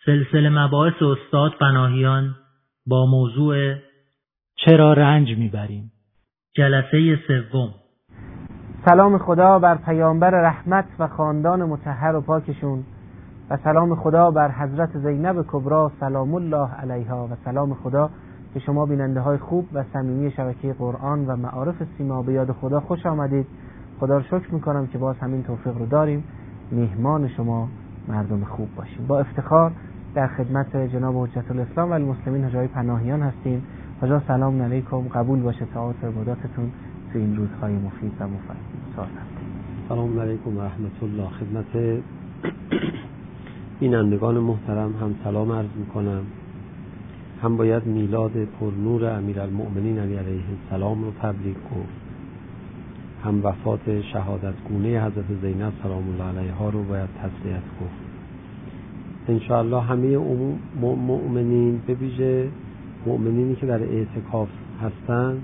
سلسله مباحث استاد پناهیان با موضوع چرا رنج میبریم؟ جلسه سوم. سلام خدا بر پیامبر رحمت و خاندان مطهر و پاکشون و سلام خدا بر حضرت زینب کبرا سلام الله علیها و سلام خدا به شما بیننده های خوب و صمیمی شبکه قرآن و معارف سیما. به یاد خدا خوش آمدید. خدا رو شکر میکنم که باز همین توفیق رو داریم میهمان شما مردم خوب باشیم. با افتخار در خدمت جناب حجت الاسلام و المسلمین حاج پناهیان هستیم. حاجا سلام علیکم، قبول باشه طاعات و عباداتتون تو این روزهای مفید و مفید. سلام علیکم و رحمت الله. خدمت بینندگان محترم هم سلام عرض میکنم. هم باید میلاد پرنور امیرالمؤمنین علی علیه السلام رو تبریک گفت، هم وفات شهادتگونه حضرت زینب سلام الله علیها رو باید تسلیت گفت. انشاءالله همه مؤمنین، به ویژه مؤمنینی که در اعتکاف هستن،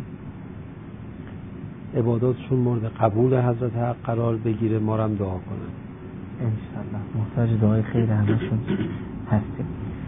عباداتشون مورد قبول حضرت حق قرار بگیره. ما رو هم دعا کنن انشاءالله. محتاج دعای خیر همشون هستیم.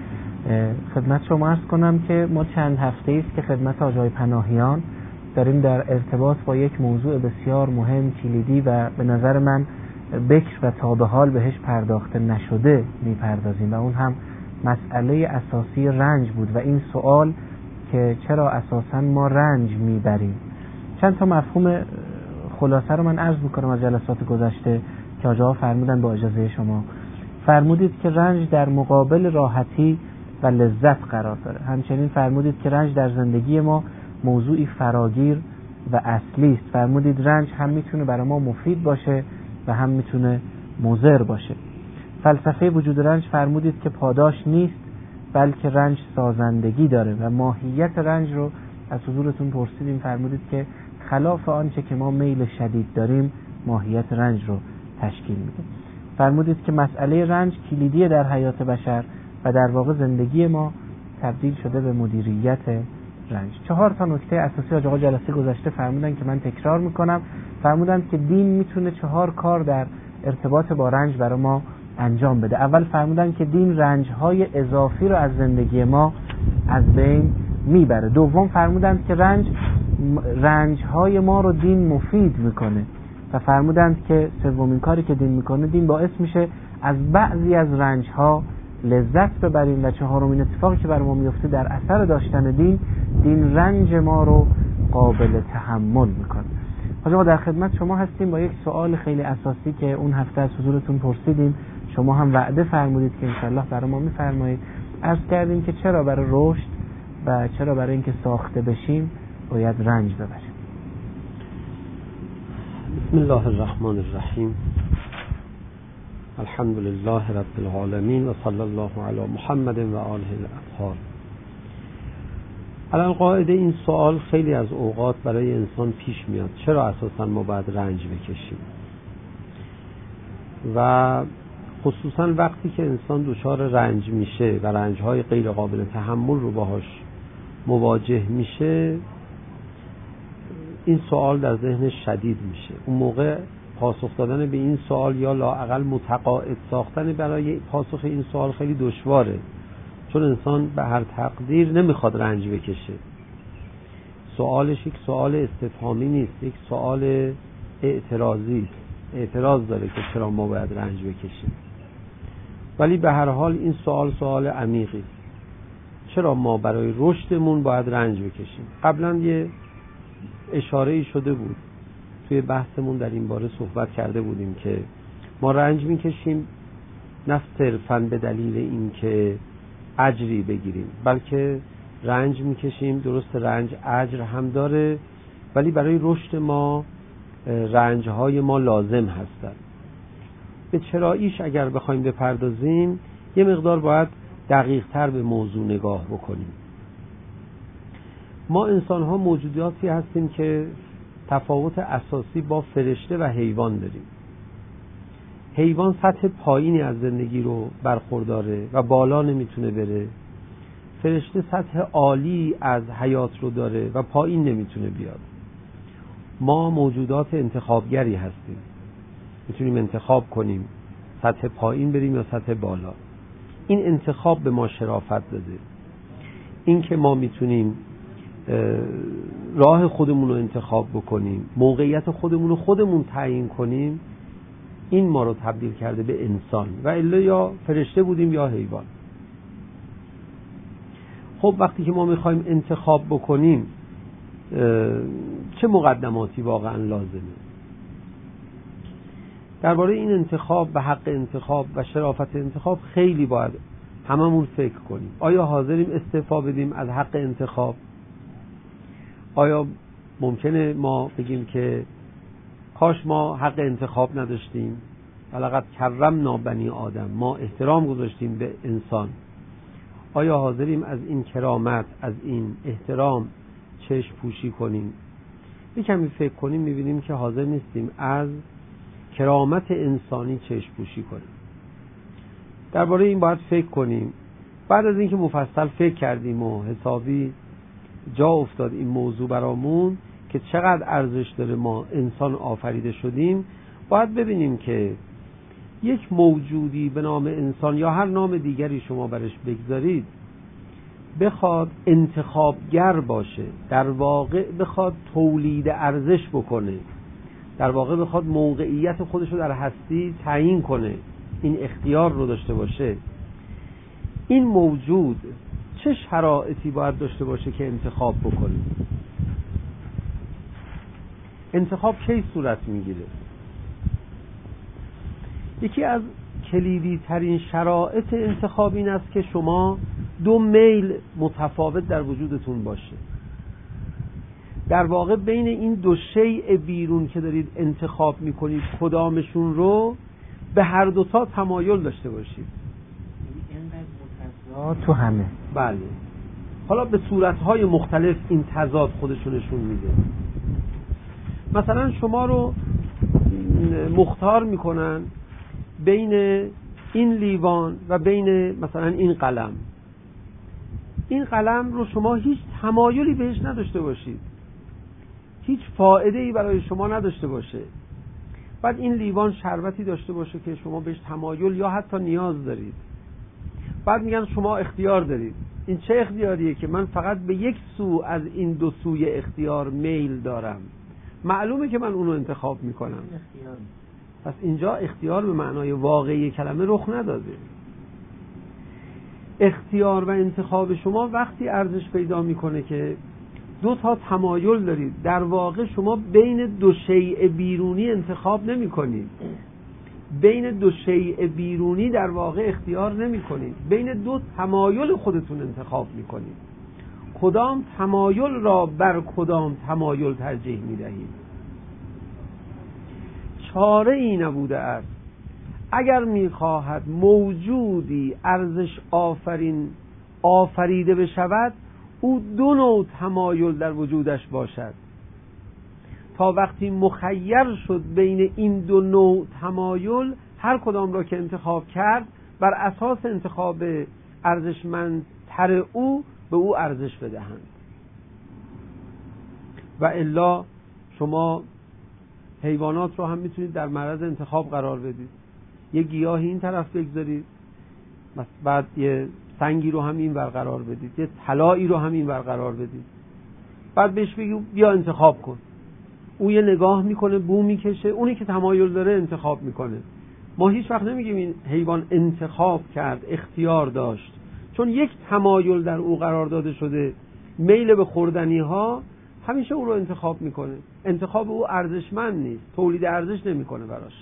خدمت شما عرض کنم که ما چند هفته است که خدمت آقای پناهیان داریم در ارتباط با یک موضوع بسیار مهم، کلیدی و به نظر من بکر و تا به حال بهش پرداخته نشده میپردازیم و اون هم مسئله اساسی رنج بود و این سوال که چرا اساساً ما رنج میبریم. چند تا مفهوم خلاصه رو من عرض میکنم از جلسات گذشته که آجاها فرمودن با اجازه شما. فرمودید که رنج در مقابل راحتی و لذت قرار داره. همچنین فرمودید که رنج در زندگی ما موضوعی فراگیر و اصلی است. فرمودید رنج هم میتونه برای ما مفید باشه و هم میتونه مضر باشه. فلسفه وجود رنج فرمودید که پاداش نیست بلکه رنج سازندگی داره و ماهیت رنج رو از حضورتون پرسیدیم. فرمودید که خلاف آنچه که ما میل شدید داریم ماهیت رنج رو تشکیل میده. فرمودید که مسئله رنج کلیدیه در حیات بشر و در واقع زندگی ما تبدیل شده به مدیریت رنج. 4 تا نکته اساسی آقا جلسه گذشته فرمودن که من تکرار میکنم. فرمودن که دین میتونه 4 کار در ارتباط با رنج برای ما انجام بده. اول فرمودن که دین رنجهای اضافی رو از زندگی ما از بین میبره. دوم فرمودن که رنجهای ما رو دین مفید میکنه و فرمودند که سومین کاری که دین میکنه، دین باعث میشه از بعضی از رنجها لذت ببریم و چهارمین اتفاقی که بر ما میفته در اثر داشتن دین رنج ما رو قابل تحمل میکنه. حالا ما در خدمت شما هستیم با یک سوال خیلی اساسی که اون هفته از حضورتون پرسیدیم. شما هم وعده فرمودید که انشالله برای ما میفرمایید. عرض کردیم که چرا برای رشد و چرا برای اینکه ساخته بشیم باید رنج ببریم. بسم الله الرحمن الرحیم. الحمد لله رب العالمین و صلی الله علی محمد و آله الاطهار. الان قاعده این سوال خیلی از اوقات برای انسان پیش میاد، چرا اساسا ما باید رنج بکشیم؟ و خصوصا وقتی که انسان دچار رنج میشه و رنجهای غیر قابل تحمل رو باهاش مواجه میشه، این سوال در ذهنش شدید میشه. اون موقع پاسخ دادن به این سوال یا لااقل متقاعد ساختن برای پاسخ این سوال خیلی دشواره، چون انسان به هر تقدیر نمیخواد رنج بکشه. سوالش یک سوال استفهامی نیست، یک سوال اعتراضی است. اعتراض داره که چرا ما باید رنج بکشیم. ولی به هر حال این سوال عمیقی است. چرا ما برای رشدمون باید رنج بکشیم؟ قبلا یه اشاره‌ای شده بود، توی بحثمون در این باره صحبت کرده بودیم که ما رنج میکشیم نه صرفاً به دلیل اینکه اجری بگیریم، بلکه رنج میکشیم، درست رنج اجر هم داره، ولی برای رشد ما رنجهای ما لازم هستن. به چراییش اگر بخوایم بپردازیم یه مقدار باید دقیق تر به موضوع نگاه بکنیم. ما انسان ها موجوداتی هستیم که تفاوت اساسی با فرشته و حیوان داریم. حیوان سطح پایینی از زندگی رو برخورداره و بالا نمیتونه بره. فرشته سطح عالی از حیات رو داره و پایین نمیتونه بیاد. ما موجودات انتخابگری هستیم، میتونیم انتخاب کنیم سطح پایین بریم یا سطح بالا. این انتخاب به ما شرافت داده. این که ما میتونیم راه خودمون رو انتخاب بکنیم، موقعیت خودمون رو خودمون تعیین کنیم، این ما رو تبدیل کرده به انسان، و الا یا فرشته بودیم یا حیوان. خب وقتی که ما میخوایم انتخاب بکنیم چه مقدماتی واقعا لازمه؟ درباره این انتخاب و حق انتخاب و شرافت انتخاب خیلی باید هممون فکر کنیم. آیا حاضریم استعفا بدیم از حق انتخاب؟ آیا ممکنه ما بگیم که کاش ما حق انتخاب نداشتیم؟ ولقد کرمنا بنی آدم، ما احترام گذاشتیم به انسان. آیا حاضریم از این کرامت، از این احترام چشم پوشی کنیم؟ یک کمی فکر کنیم میبینیم که حاضر نیستیم از کرامت انسانی چشم پوشی کنیم. درباره این باید فکر کنیم. بعد از اینکه مفصل فکر کردیم و حسابی جا افتاد این موضوع برامون که چقدر ارزش داره ما انسان آفریده شدیم، باید ببینیم که یک موجودی به نام انسان یا هر نام دیگری شما برش بگذارید بخواد انتخابگر باشه، در واقع بخواد تولید ارزش بکنه، در واقع بخواد موقعیت خودش رو در هستی تعیین کنه، این اختیار رو داشته باشه، این موجود چه شرایطی باید داشته باشه که انتخاب بکنه؟ انتخاب کی صورت میگیره؟ یکی از کلیدی ترین شرایط انتخاب این است که شما دو میل متفاوت در وجودتون باشه. در واقع بین این دو شیء بیرون که دارید انتخاب میکنید کدامشون رو به هر دوتا تمایل داشته باشید. تو همه. بله. حالا به صورتهای مختلف این تضاد خودشو نشون میده. مثلا شما رو مختار میکنن بین این لیوان و بین مثلا این قلم. این قلم رو شما هیچ تمایلی بهش نداشته باشید، هیچ فایده‌ای برای شما نداشته باشه. بعد این لیوان شربتی داشته باشه که شما بهش تمایل یا حتی نیاز دارید. بعد میگن شما اختیار دارید. این چه اختیاریه که من فقط به یک سو از این دو سوی اختیار میل دارم؟ معلومه که من اونو انتخاب میکنم. پس اینجا اختیار به معنای واقعی کلمه رخ نداده. اختیار و انتخاب شما وقتی ارزش پیدا میکنه که دو تا تمایل دارید. در واقع شما بین دو شیء بیرونی انتخاب نمی کنید، بین دو شیء بیرونی در واقع اختیار نمی کنید، بین دو تمایل خودتون انتخاب می کنید. کدام تمایل را بر کدام تمایل ترجیح می دهید؟ چاره ای نبوده است اگر می خواهد موجودی ارزش آفریده بشود او دو نوع تمایل در وجودش باشد. تا وقتی مخیر شد بین این دو نوع تمایل، هر کدام را که انتخاب کرد بر اساس انتخاب ارزشمندتر او به او ارزش بدهند. و الا شما حیوانات رو هم میتونید در معرض انتخاب قرار بدید. یه گیاهی این طرف بگذارید، بعد یه سنگی رو هم این ور قرار بدید، یه طلایی رو هم این ور قرار بدید، بعد بهش بگید بیا انتخاب کن. او یه نگاه میکنه، بو میکشه، اونی که تمایل داره انتخاب میکنه. ما هیچ وقت نمیگیم این حیوان انتخاب کرد، اختیار داشت، چون یک تمایل در او قرار داده شده، میل به خوردنی ها، همیشه او رو انتخاب میکنه. انتخاب او ارزشمند نیست، تولید ارزش نمیکنه براش.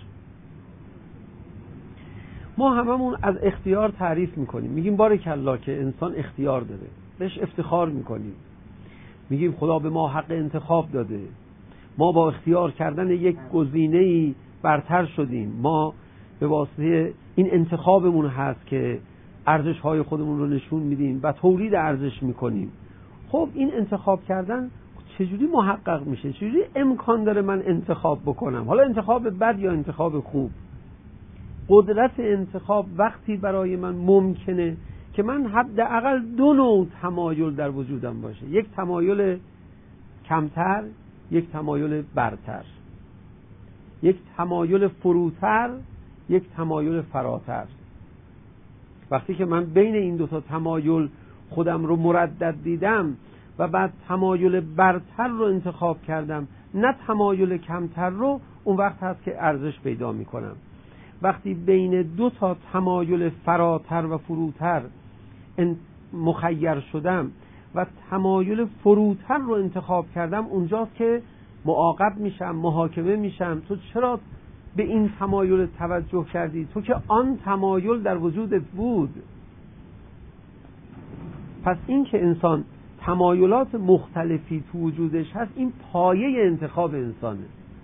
ما هممون از اختیار تعریف میکنیم، میگیم بارکالله که انسان اختیار داره، بهش افتخار میکنیم، میگیم خدا به ما حق انتخاب داده، ما با اختیار کردن یک گزینه‌ای برتر شدیم، ما به واسطه این انتخابمون هست که ارزش‌های خودمون رو نشون میدیم و تولید ارزش میکنیم. خب این انتخاب کردن چجوری محقق میشه؟ چجوری امکان داره من انتخاب بکنم؟ حالا انتخاب بد یا انتخاب خوب؟ قدرت انتخاب وقتی برای من ممکنه که من حداقل دو نوع تمایل در وجودم باشه، یک تمایل کمتر، یک تمایل برتر، یک تمایل فروتر، یک تمایل فراتر. وقتی که من بین این دوتا تمایل خودم رو مردد دیدم و بعد تمایل برتر رو انتخاب کردم نه تمایل کمتر رو، اون وقت هست که ارزش پیدا میکنم. وقتی بین دو تا تمایل فراتر و فروتر مخیر شدم و تمایل فروتر رو انتخاب کردم، اونجاست که معاقب میشم، محاکمه میشم. تو چرا به این تمایل توجه کردی؟ تو که آن تمایل در وجودت بود. پس این که انسان تمایلات مختلفی تو وجودش هست، این پایه انتخاب انسانه.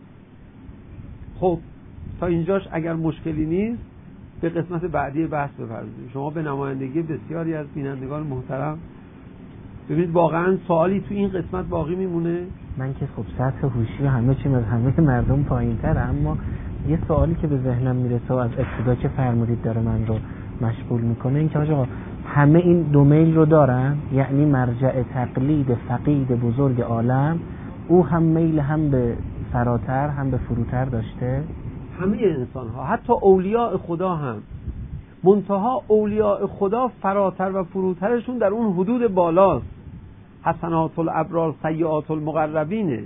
خب تا اینجاش اگر مشکلی نیست به قسمت بعدی بحث بپردازیم. شما به نمایندگی بسیاری از بینندگان محترم ببینید واقعا سوالی تو این قسمت باقی میمونه. من که خب سطح هوشی و همه چیم از همه مردم پایین‌تره، اما یه سوالی که به ذهنم میرسه و از ابتدا که فرمودید داره من رو مشغول میکنه، این که آقا همه این دو میل رو دارن، یعنی مرجع تقلید فقید بزرگ عالم او هم میل هم به فراتر هم به فروتر داشته. همه انسان ها، حتی اولیاء خدا هم، منتها اولیاء خدا فراتر و فروترشون در اون حدود بالاست. حسنات الابرار سیئات المقربینه.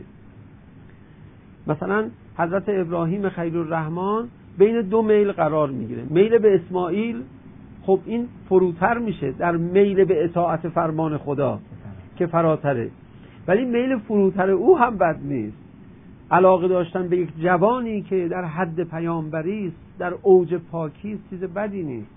مثلا حضرت ابراهیم خلیل‌الرحمن بین دو میل قرار میگیره. میل به اسماعیل، خب این فروتر میشه در میل به اطاعت فرمان خدا که فراتره، ولی میل فروتر او هم بد نیست. علاقه داشتن به یک جوانی که در حد پیامبری است، در اوج پاکی است، چیز بدی نیست.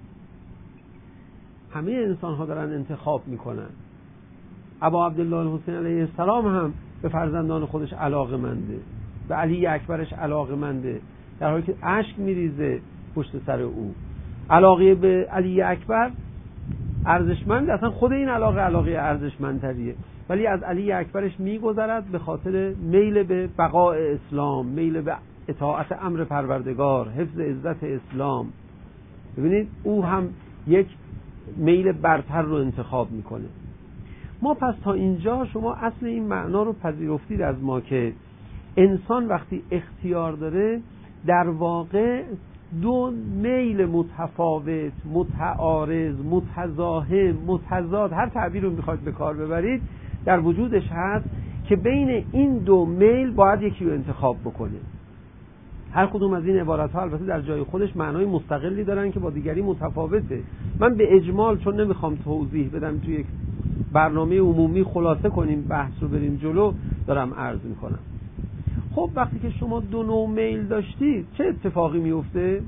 همه انسان ها دارن انتخاب میکنن. ابا عبدالله الحسین علیه السلام هم به فرزندان خودش علاقه منده، به علی اکبرش علاقه منده، در حالی که اشک میریزه پشت سر او. علاقه به علی اکبر ارزشمند، اصلا خود این علاقه ارزشمندتریه، ولی از علی اکبرش میگذرد به خاطر میل به بقاء اسلام، میل به اطاعت امر پروردگار، حفظ عزت اسلام. ببینید او هم یک میل برتر رو انتخاب میکنه. ما پس تا اینجا شما اصل این معنا رو پذیرفتید از ما که انسان وقتی اختیار داره در واقع دو میل متفاوت، متعارض، متزاحم، متضاد، هر تعبیر رو میخواید به کار ببرید، در وجودش هست که بین این دو میل باید یکی رو انتخاب بکنه. هر کدوم از این عبارت ها البته در جای خودش معنای مستقلی دارن که با دیگری متفاوته. من به اجمال، چون نمیخوام توضیح بدم توی یک برنامه عمومی خلاصه کنیم بحث رو بریم جلو، دارم عرض میکنم. خب وقتی که شما دو نوع میل داشتید چه اتفاقی میفته؟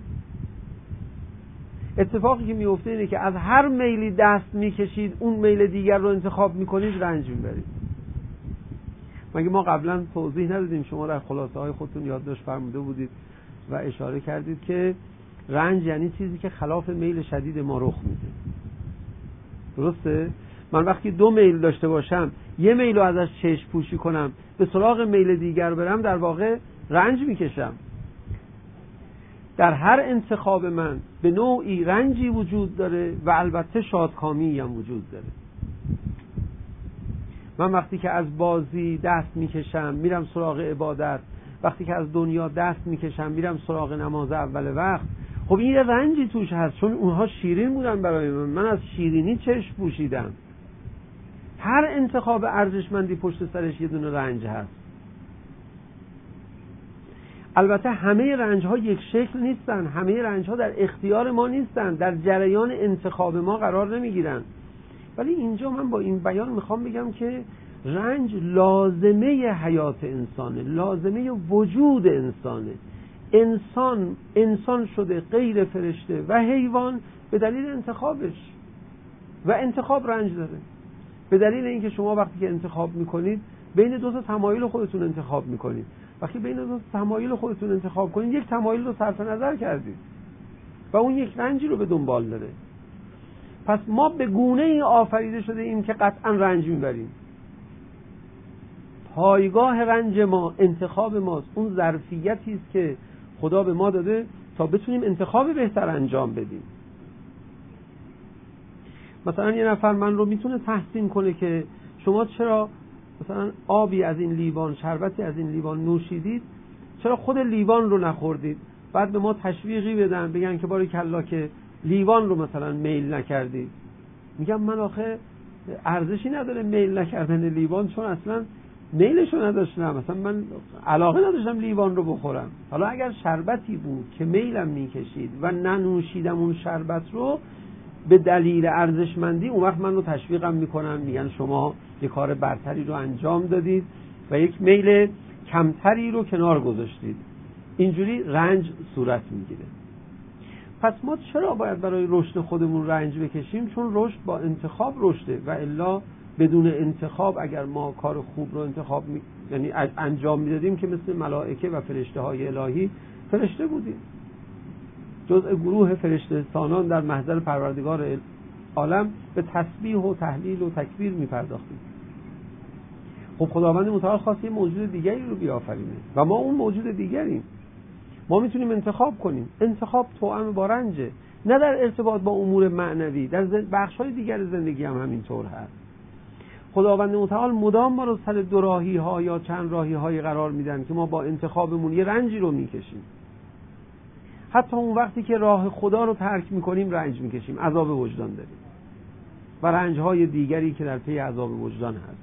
اتفاقی که میفته اینه که از هر میلی دست میکشید اون میل دیگر رو انتخاب میکنید، رنج میبرید. مگه ما قبلا توضیح ندادیم؟ شما در خلاصه های خودتون یادداشت فرموده بودید و اشاره کردید که رنج یعنی چیزی که خلاف میل شدید ما رخ میده. درسته؟ من وقتی دو میل داشته باشم، یه میل رو ازش چشم پوشی کنم، به سراغ میل دیگر برم، در واقع رنج میکشم. در هر انتخاب من به نوعی رنجی وجود داره و البته شادکامی هم وجود داره. من وقتی که از بازی دست میکشم میرم سراغ عبادت، وقتی که از دنیا دست میکشم میرم سراغ نماز اول وقت، خب این یه رنجی توش هست، چون اونها شیرین بودن برای من از شیرینی چشم پوشیدم. هر انتخاب ارزشمندی پشت سرش یه دونه رنج هست. البته همه رنج ها یک شکل نیستن، همه رنج ها در اختیار ما نیستن، در جریان انتخاب ما قرار نمیگیرن. ولی اینجا من با این بیان میخوام بگم که رنج لازمه حیات انسانه، لازمه وجود انسانه. انسان شده غیر فرشته و حیوان به دلیل انتخابش، و انتخاب رنج داره. به دلیل اینکه شما وقتی که انتخاب میکنید بین دو تا تمایل خودتون انتخاب میکنید. وقتی بین دو تا تمایل خودتون انتخاب کنید، یک تمایل رو صرف نظر کردید و اون یک رنجی رو به دنبال داره. پس ما به گونه ای آفریده شده ایم که قطعا رنج میبریم. پایگاه رنج ما انتخاب ماست. اون ظرفیتی است که خدا به ما داده تا بتونیم انتخاب بهتر انجام بدیم. مثلا یه نفر من رو میتونه تحسین کنه که شما چرا مثلا آبی از این لیوان، شربتی از این لیوان نوشیدید، چرا خود لیوان رو نخوردید؟ بعد به ما تشویقی بدن، بگن که باریکلا که لیوان رو مثلا میل نکردید؟ میگم من آخه ارزشی نداره میل نکردن لیوان، چون اصلا میلشو نداشتم، مثلا من علاقه نداشتم لیوان رو بخورم. حالا اگر شربتی بود که میلم میکشید و ننوشیدم اون شربت رو به دلیل ارزشمندی، اون وقت من رو تشویقم میکنن، میگن شما یک کار برتری رو انجام دادید و یک میل کمتری رو کنار گذاشتید. اینجوری رنج صورت میگیره. پس ما چرا باید برای رشد خودمون رنج بکشیم؟ چون رشد با انتخاب رشده، و الا بدون انتخاب اگر ما کار خوب رو یعنی انجام میدادیم که مثل ملائکه و فرشته های الهی فرشته بودیم، جزء گروه فرشته سانان در محضر پروردگار عالم به تسبیح و تهلیل و تکبیر میپرداختیم. خب خداوند متعال خواست یه موجود دیگری رو بیافرینه و ما اون موجود دیگریم. ما میتونیم انتخاب کنیم. انتخاب توأم با رنجه، نه در ارتباط با امور معنوی، در بخش‌های دیگر زندگی هم همینطور هست. خداوند متعال مدام ما رو سر دو راهی ها یا چند راهی های قرار میدن که ما با انتخابمون یه رنجی رو میکشیم. حتی اون وقتی که راه خدا رو ترک میکنیم رنج میکشیم، عذاب وجدان داریم و رنج‌های دیگری که در پی عذاب وجدان هست.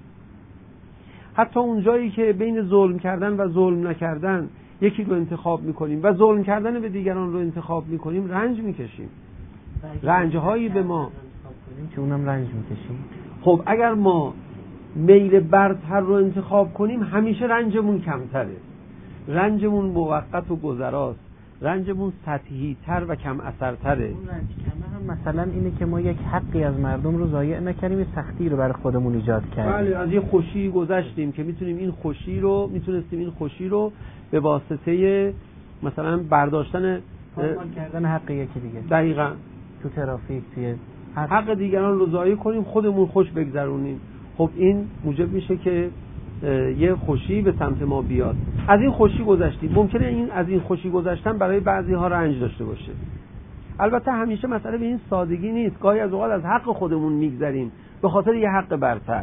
حتی اون جایی که بین ظلم کردن و ظلم نکردن یکی رو انتخاب میکنیم و ظلم کردن به دیگران رو انتخاب میکنیم، رنج میکشیم. رنج‌هایی به ما که اونم رنج میکشیم. خب اگر ما میل برتر رو انتخاب کنیم همیشه رنجمون کمتره، رنجمون موقت و گذراست، رنجمون سطحی تر و کم اثرتره. اون رنج کمه هم مثلا اینه که ما یک حقی از مردم رو ضایع نکنیم، یه سختی رو برای خودمون ایجاد کردیم. بله، از یه خوشی گذشتیم که میتونستیم این خوشی رو به واسطه مثلا برداشتن پایمال کردن حق یکی دیگه، دقیقاً تو ترافیک، توی حق دیگران رو ضایع کنیم، خودمون خوش بگذرونیم. خب این موجب میشه که یه خوشی به سمت ما بیاد. از این خوشی گذشتیم. ممکنه از این خوشی گذشتن برای بعضی ها رنج داشته باشه. البته همیشه مسئله به این سادگی نیست. گاهی از اوقات از حق خودمون میگذریم به خاطر یه حق برتر.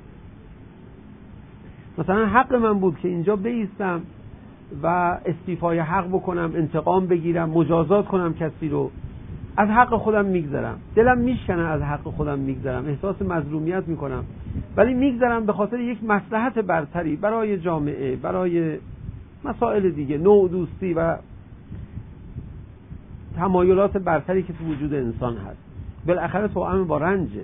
مثلا حق من بود که اینجا بایستم و استیفای حق بکنم، انتقام بگیرم، مجازات کنم کسی رو. از حق خودم میگذرم، دلم میشکنه از حق خودم میگذرم، احساس مظلومیت میکنم، ولی میگذرم به خاطر یک مصلحت برتری برای جامعه، برای مسائل دیگه، نوع دوستی و تمایلات برتری که تو وجود انسان هست. بالاخره توأم با رنجه.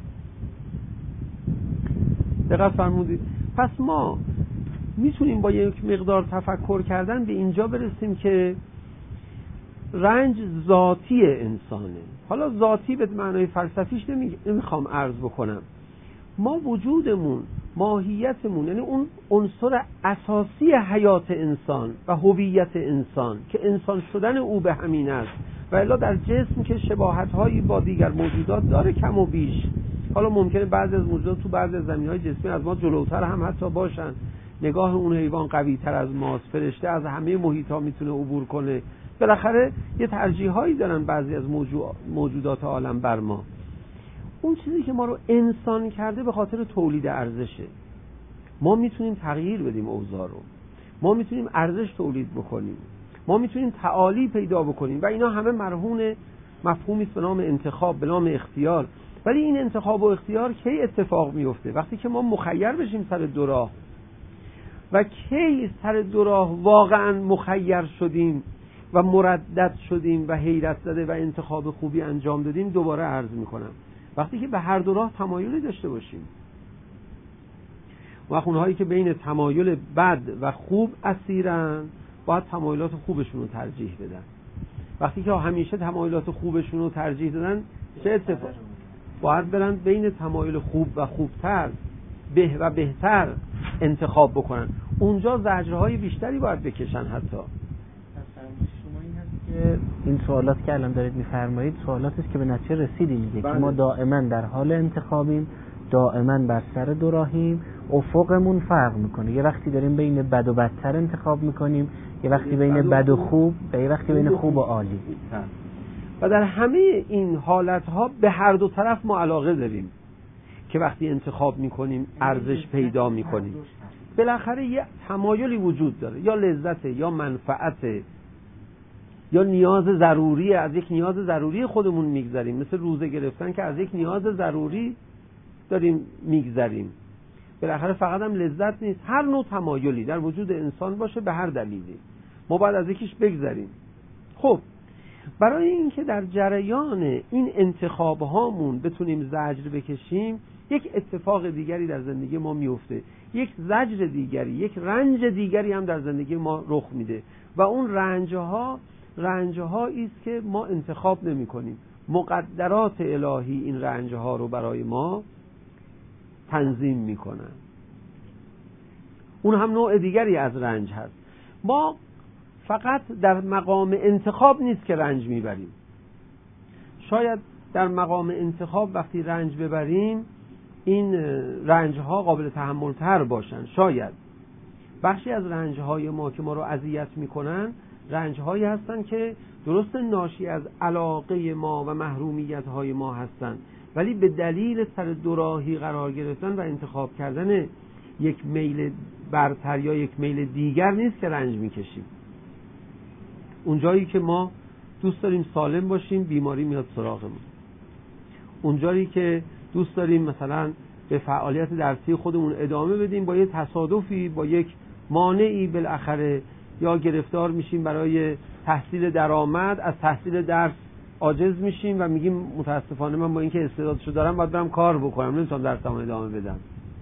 دقت فرمودید؟ پس ما میتونیم با یک مقدار تفکر کردن به اینجا برسیم که رنج ذاتی انسانه. حالا ذاتی به معنای فلسفیش نمیخوام عرض بکنم. ما وجودمون، ماهیتمون، یعنی اون عنصر اساسی حیات انسان و هویت انسان که انسان شدن او به همین است، و الا در جسم که شباهت‌هایی با دیگر موجودات داره کم و بیش. حالا ممکنه بعضی از موجودات تو بعضی از زمینه‌های جسمی از ما جلوتر هم حتی باشن. نگاه اون حیوان قوی‌تر از ماست، فرشته از همه محیط‌ها میتونه عبور کنه. بالاخره یه ترجیحایی دارن بعضی از موجودات عالم بر ما. اون چیزی که ما رو انسان کرده به خاطر تولید ارزشه. ما میتونیم تغییر بدیم اوضاع رو، ما میتونیم ارزش تولید بکنیم، ما میتونیم تعالی پیدا بکنیم و اینا همه مرهون مفهومی است به نام انتخاب، به نام اختیار. ولی این انتخاب و اختیار کی اتفاق میفته؟ وقتی که ما مخیر بشیم سر دو راه. و کی سر دو راه واقعا مخیر شدیم و مردد شدیم و حیرت زده و انتخاب خوبی انجام دادیم؟ دوباره عرض میکنم، وقتی که به هر دو راه تمایلی داشته باشیم. و اونهایی که بین تمایل بد و خوب اسیرن باید تمایلات خوبشون رو ترجیح بدن. وقتی که همیشه تمایلات خوبشون رو ترجیح دادن چه اتفاق؟ باید برن بین تمایل خوب و خوبتر، به و بهتر انتخاب بکنن. اونجا زجرهای بیشتری باید بکشن. حتی این سوالات که الان دارید میفرمایید سوالاتی است که به نتیجه رسیدیم دیگه، که ما دائما در حال انتخابیم، دائما بر سر دو راهیم، افقمون فرق میکنه. یه وقتی داریم بین بد و بدتر انتخاب میکنیم، یه وقتی بین بد و خوب، و یه وقتی بین خوب و عالی. و در همه این حالتها به هر دو طرف ما علاقه داریم که وقتی انتخاب میکنیم ارزش پیدا میکنیم. بالاخره یه تمایلی وجود داره، یا لذت، یا منفعت، یا نیاز ضروری، از یک نیاز ضروری خودمون میگذریم، مثل روزه گرفتن که از یک نیاز ضروری داریم میگذریم. بالاخره فقط هم لذت نیست، هر نوع تمایلی در وجود انسان باشه به هر دلیلی ما باید از یکیش بگذریم. خب برای اینکه در جریان این انتخاب هامون بتونیم زجر بکشیم، یک اتفاق دیگری در زندگی ما میفته، یک زجر دیگری، یک رنج دیگری هم در زندگی ما رخ میده و اون رنج‌هایی است که ما انتخاب نمی کنیم. مقدرات الهی این رنج‌ها رو برای ما تنظیم میکنن. اون هم نوع دیگری از رنج هست. ما فقط در مقام انتخاب نیست که رنج میبریم. شاید در مقام انتخاب وقتی رنج ببریم این رنج‌ها قابل تحمل‌تر باشن. شاید بخشی از رنج‌های ما که ما رو اذیت میکنن رنج‌هایی هستن که درست ناشی از علاقه ما و محرومیت‌های ما هستن، ولی به دلیل سر دوراهی قرار گرفتن و انتخاب کردن یک میل برتر یا یک میل دیگر نیست که رنج میکشیم. اون جایی که ما دوست داریم سالم باشیم بیماری میاد سراغمون. اون جایی که دوست داریم مثلا به فعالیت درسی خودمون ادامه بدیم، با یه تصادفی، با یک مانعی بالاخره یا گرفتار میشیم برای تحصیل درآمد، از تحصیل درس عاجز میشیم و میگیم متاسفانه من با اینکه استعدادشو دارم باید برم کار بکنم، نمیتونم درسمو ادامه بدم.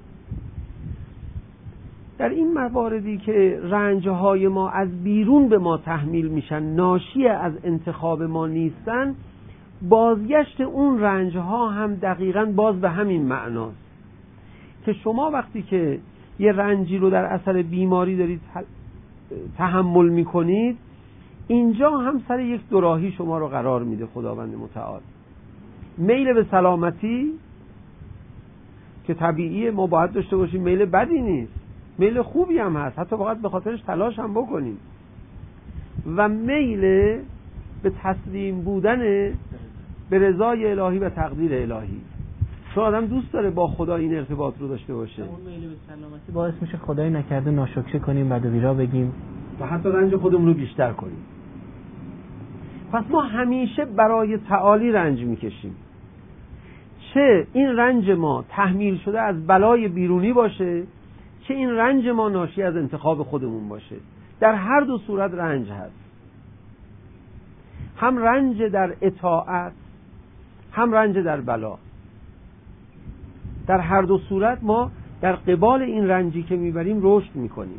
در این مواردی که رنجهای ما از بیرون به ما تحمیل میشن، ناشی از انتخاب ما نیستن، بازگشت اون رنجها هم دقیقاً باز به همین معناست که شما وقتی که یه رنجی رو در اثر بیماری دارید تحمل میکنید، اینجا هم سر یک دوراهی شما رو قرار میده خداوند متعال. میل به سلامتی که طبیعیه، ما باید داشته باشیم، میل بدی نیست، میل خوبی هم هست، حتی باید به خاطرش تلاش هم بکنیم. و میل به تسلیم بودن به رضای الهی و تقدیر الهی، چون آدم دوست داره با خدا این ارتباط رو داشته باشه. اون میل به سلامتی باعث میشه خدای نکرده ناشکری کنیم، بد و بیرا بگیم و حتی رنج خودمون رو بیشتر کنیم. پس ما همیشه برای تعالی رنج میکشیم، چه این رنج ما تحمیل شده از بلای بیرونی باشه، چه این رنج ما ناشی از انتخاب خودمون باشه. در هر دو صورت رنج هست، هم رنج در اطاعت، هم رنج در بلا. در هر دو صورت ما در قبال این رنجی که میبریم رشد میکنیم.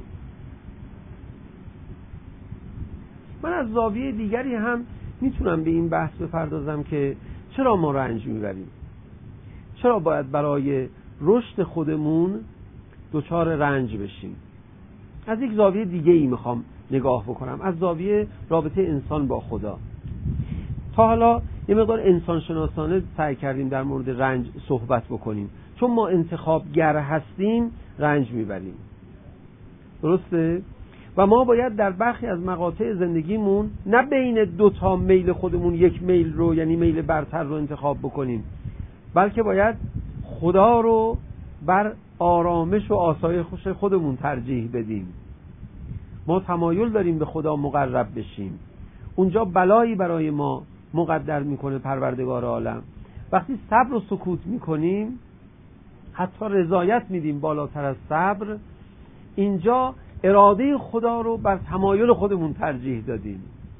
من از زاویه دیگری هم میتونم به این بحث بپردازم که چرا ما رنج میبریم، چرا باید برای رشد خودمون دچار رنج بشیم. از یک زاویه دیگه ای میخوام نگاه بکنم، از زاویه رابطه انسان با خدا. تا حالا یه مقدار انسان شناسانه سعی کردیم در مورد رنج صحبت بکنیم، چون ما انتخابگر هستیم رنج میبریم، درسته؟ و ما باید در برخی از مقاطع زندگیمون نه بین دو تا میل خودمون یک میل رو، یعنی میل برتر رو انتخاب بکنیم، بلکه باید خدا رو بر آرامش و آسایش خودمون ترجیح بدیم. ما تمایل داریم به خدا مقرب بشیم، اونجا بلایی برای ما مقدر میکنه پروردگار عالم. وقتی صبر و سکوت میکنیم، حتی رضایت میدیم بالاتر از صبر، اینجا اراده خدا رو بر تمایل خودمون ترجیح دادیم.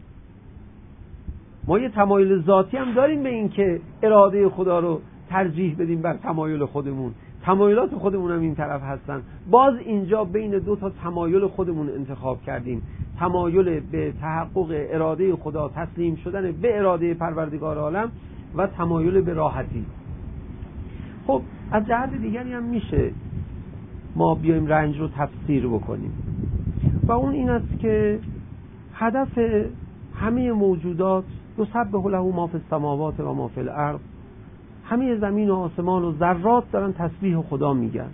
ما یه تمایل ذاتی هم داریم به این که اراده خدا رو ترجیح بدیم بر تمایل خودمون، تمایلات خودمون هم این طرف هستن. باز اینجا بین دو تا تمایل خودمون انتخاب کردیم، تمایل به تحقق اراده خدا، تسلیم شدن به اراده پروردگار عالم، و تمایل به راحتی. خب از جهت دیگری هم میشه ما بیایم رنج رو تفسیر بکنیم، و اون این است که هدف همه موجودات یسبح له ما فی السماوات و ما فی الارض، همه زمین و آسمان و ذرات دارن تسبیح خدا میگن.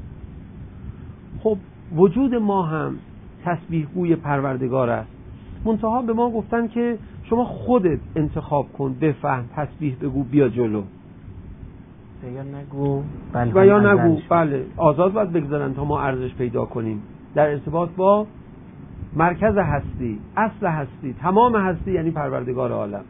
خب وجود ما هم تسبیح گوی پروردگار است، منتها به ما گفتن که شما خودت انتخاب کن، بفهم، تسبیح بگو، بیا جلو. یا نگو و یا نگو، بله، آزاد باید بگذارن تا ما ارزش پیدا کنیم در ارتباط با مرکز هستی، اصل هستی، تمام هستی، یعنی پروردگار عالم.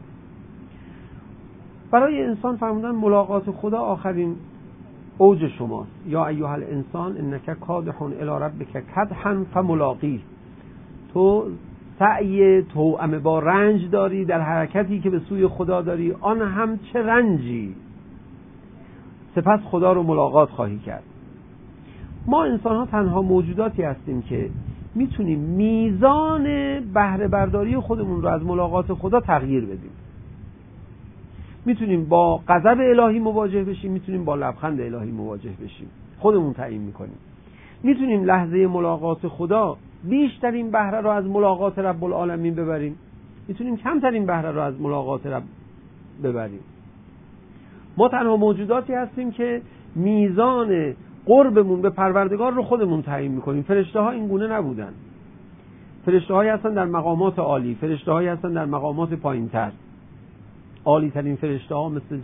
برای انسان فرمودن ملاقات خدا آخرین اوج شماست. یا ایها الانسان انک کادح الی ربک کدحا فملاقیه. تو سعی توأم با رنج داری در حرکتی که به سوی خدا داری، آن هم چه رنجی، سپس خدا رو ملاقات خواهی کرد. ما انسان ها تنها موجوداتی هستیم که میتونیم میزان بهره برداری خودمون رو از ملاقات خدا تغییر بدیم. میتونیم با غضب الهی مواجه بشیم، میتونیم با لبخند الهی مواجه بشیم، خودمون تعیین میکنیم. میتونیم لحظه ملاقات خدا بیشترین بهره رو از ملاقات رب العالمین ببریم، میتونیم کمترین بهره رو از ملاقات رب ببریم. ما تنها موجوداتی هستیم که میزان قربمون به پروردگار رو خودمون تعیین میکنیم. فرشته ها این گونه نبودن. فرشته هایی هستن در مقامات عالی، فرشته هایی هستن در مقامات پایینتر. عالی ترین فرشته ها مثل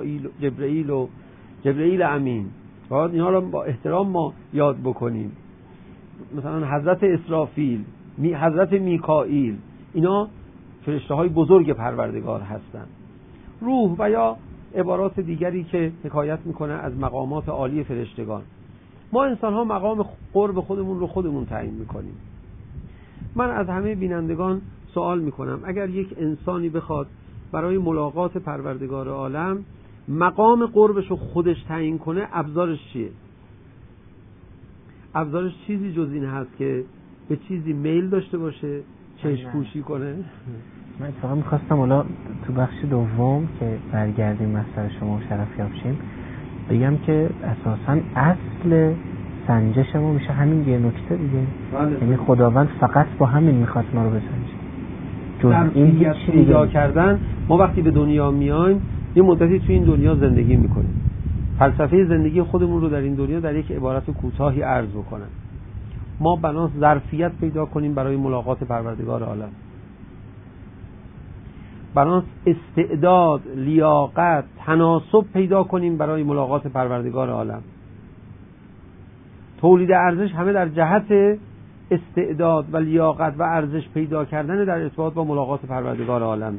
جبرائیل امین، باید اینها رو با احترام ما یاد بکنیم. مثلا حضرت اسرافیل، حضرت میکائیل، اینا فرشته های بزرگ پروردگار هستند. روح و یا عبارات دیگری که حکایت میکنه از مقامات عالی فرشتگان. ما انسان ها مقام قرب خودمون رو خودمون تعیین میکنیم. من از همه بینندگان سوال میکنم اگر یک انسانی بخواد برای ملاقات پروردگار عالم مقام قربش رو خودش تعیین کنه، ابزارش چیه؟ ابزارش چیزی جز این هست که به چیزی میل داشته باشه، چشم پوشی کنه؟ من اتفاقا میخواستم حالا تو بخش دوم که برگردیم مسئله شما و شرفیاب شیم بگم که اساساً اصل سنجش ما میشه همین یه نکته دیگه. یعنی خداوند فقط با همین میخواد ما رو بسنجه. جز این پیدا کردن. ما وقتی به دنیا میایم یه مدتی تو این دنیا زندگی میکنیم. فلسفه زندگی خودمون رو در این دنیا در یک عبارت کوتاهی عرض بکنم. ما بناس ظرفیت پیدا کنیم برای ملاقات پروردگار عالم. بناس استعداد، لیاقت، تناسب پیدا کنیم برای ملاقات پروردگار عالم. تولید ارزش همه در جهت استعداد و لیاقت و ارزش پیدا کردن در ارتباط با ملاقات پروردگار عالمه.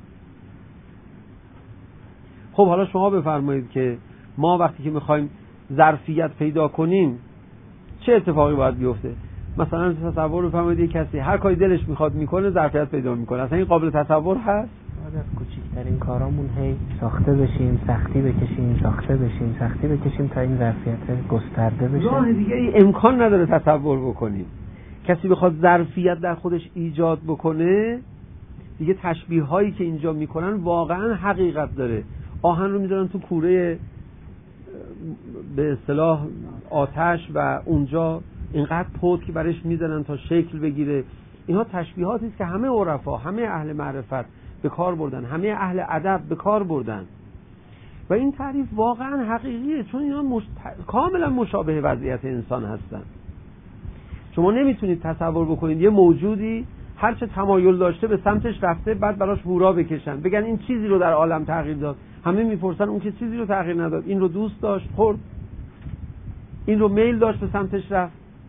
خب حالا شما بفرمایید که ما وقتی که میخوایم ظرفیت پیدا کنیم چه اتفاقی باید بیفته؟ مثلا تصور بفرمایید یک کسی هر کاری دلش میخواد میکنه، ظرفیت پیدا میکنه. اصلا این قابل تصور هست؟ باید از کوچکترین کارامون هی ساخته بشیم، سختی بکشیم، ساخته بشیم، سختی بکشیم تا این ظرفیت گسترده بشه. راه دیگه امکان نداره تصور بکنیم. کسی بخواد ظرفیت در خودش ایجاد بکنه، دیگه تشبیه هایی که اینجا میکنن واقعا حقیقت داره. آهن رو میذارن تو کوره به اصطلاح آتش و اونجا اینقدر پود که برش میزنن تا شکل بگیره. اینها تشبیهاتی است که همه عرفا، همه اهل معرفت به کار بردن، همه اهل ادب به کار بردن و این تعریف واقعا حقیقیه، چون اینا کاملا مشابه وضعیت انسان هستن. شما نمیتونید تصور بکنید یه موجودی هرچه تمایل داشته به سمتش رفته، بعد براش هورا بکشن بگن این چیزی رو در عالم تغییر داد. همه میپرسن اون که چیزی رو تغییر نداد، این رو دوست داشت خورد، این رو میل داشت به سمتش رفت.